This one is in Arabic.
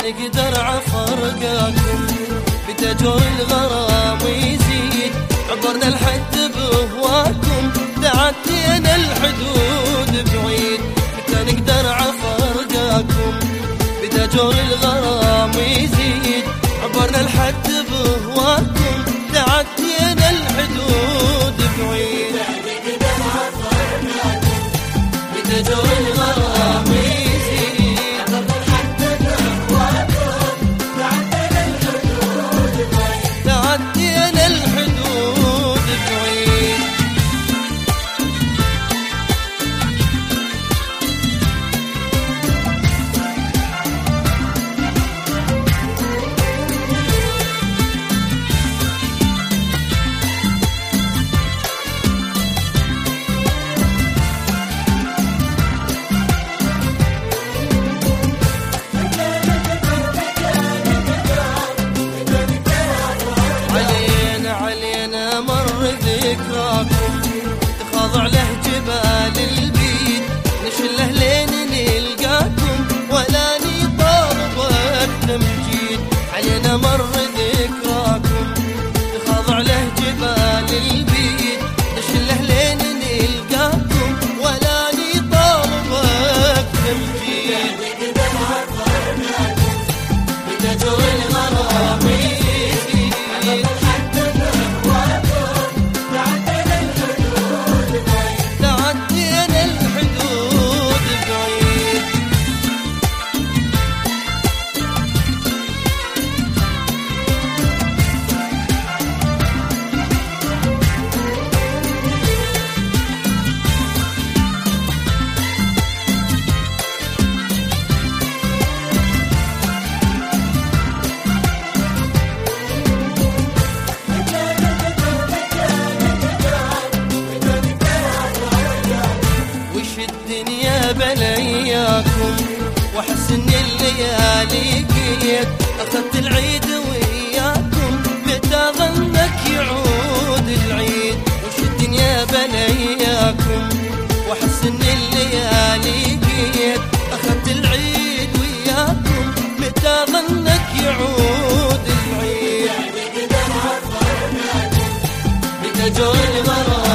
نقدر عفرقاكم بتجور الغرام يزيد، عبرنا الحد بهواكم تعدينا الحدود بعيد. متى نقدر عفرقاكم بتجور الغرام يزيد، عبرنا الحد بهواكم تعدينا الحدود بعيد. نقدر عفرقاكم بتجور الغرام يزيد، عبرنا الحد بهواكم تعدينا الحدود بعيد. تعدينا الحدود بعيد. ذكراكم تخاضع له جبال البيد، نشله لين نلقاكم ولا نطالب التمجيد. علينا مر ذكراكم تخاضع له جبال البيد، نشله لين نلقاكم ولا نطالب التمجيد. نقدر عفرناكم بتجور الغرام بلياكم واحس ان الليالي قيت، اخذت العيد وياكم متى ظنك يعود العيد. وش الدنيا بلياكم واحس ان الليالي قيت، اخذت العيد وياكم متى ظنك يعود العيد. نقدر عفرناكم بتجور الغرام